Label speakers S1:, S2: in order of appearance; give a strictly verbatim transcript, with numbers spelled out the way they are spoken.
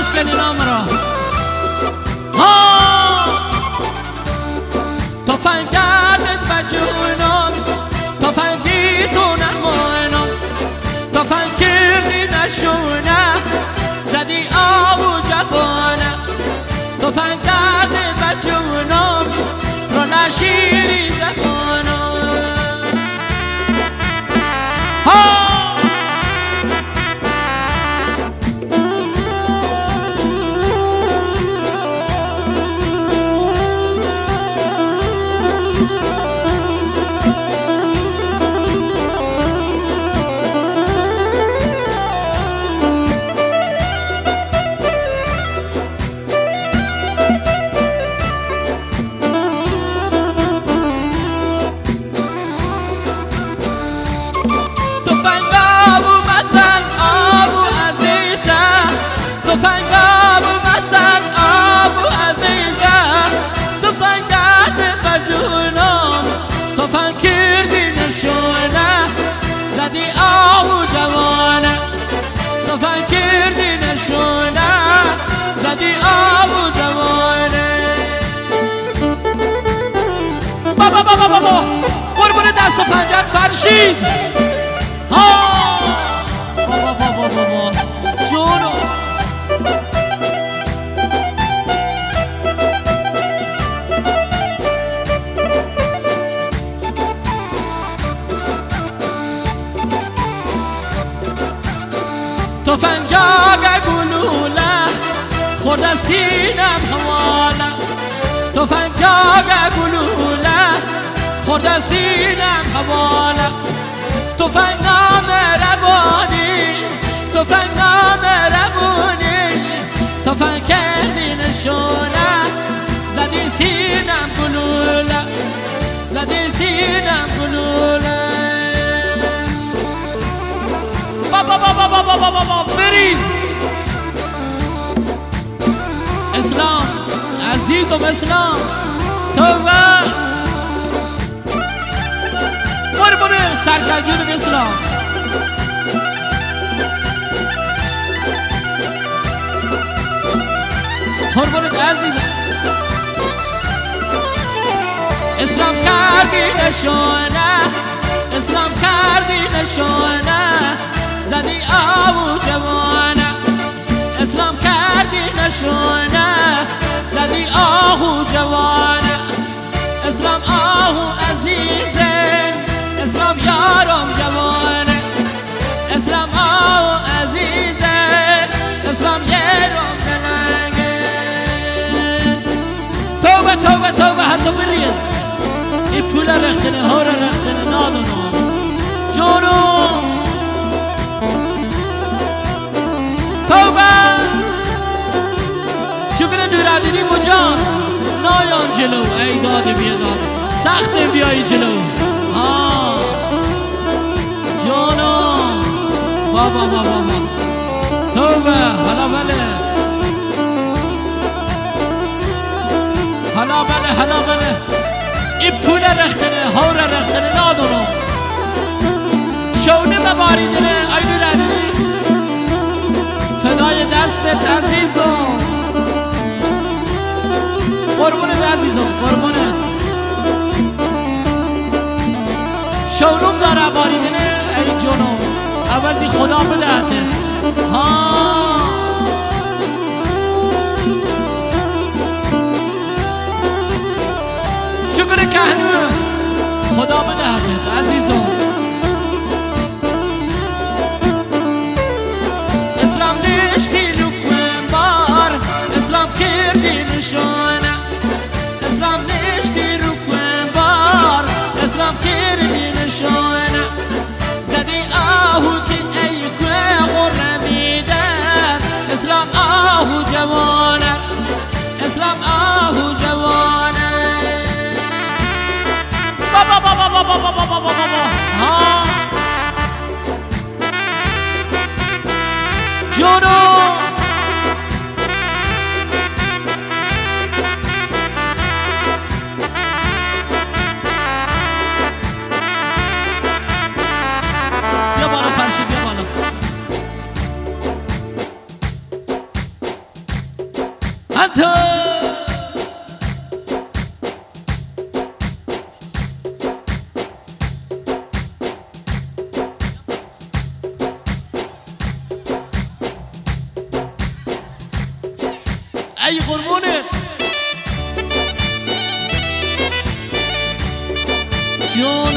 S1: خوشگلی نام را ها تفنگ گردت به جونم تفنگی تو نمانم تفنگ کردی نشونه زدی آبو جوانه تفنگ گردت به جونم رو نشیری زبانم زدی آهو جوانه تفنگ کردی نشونه زدی آهو جوانه بابا بابا بابا قربون دست و پنجت فرشید ها بابا بابا بابا جونو تفنگاگ گلوله خورده سینم حواله تفنگاگ گلوله خورده سینم حواله تفنگ نامهربانی تفنگ نامهربانی تفنگ کردی نشونه زدی سینم گلوله زدی سینم گلوله بابا بابا بابا بابا بابا بریز اسلام عزیزم اسلام توبه قربون سرکردون اسلام قربونت عزیزم اسلام کردی نشونه اسلام کردی نشونه زدی آهو جوانه اسلام کردی نشونه زدی آهو جوانه اسلام آهو عزیزه اسلام یارم جوانه اسلام آهو عزیزه اسلام یارم دلنگه توبه توبه توبه حتی بریز ای پول رختنه ها را رختنه نادونم جونو توبه چون نورالدینی مجان نایان جلو ای داده بیا داده سخت بیایی جلو ها جانم بابا بابا بابا توبه حالا بله حالا بله حالا بله این پول رختنه ها را رختنه نادونم شونه مباریدنه ای نورالدینی فدای دستت عزیزم قربونت عزیزم قربونت شورم داره باریدنه ای جونم عوضی خدا بدهته ها شکر کهنه خدا بدهته عزیزم اسلام نشتی رو بار اسلام کردی نشانه اسلام نشتی رو بار اسلام کردی نشانه زدی آهو که ای که غره میدن اسلام آهو جوانه اسلام آهو جوانه بابا بابا بابا بابا بابا بابا ها جونو ای قربونت جون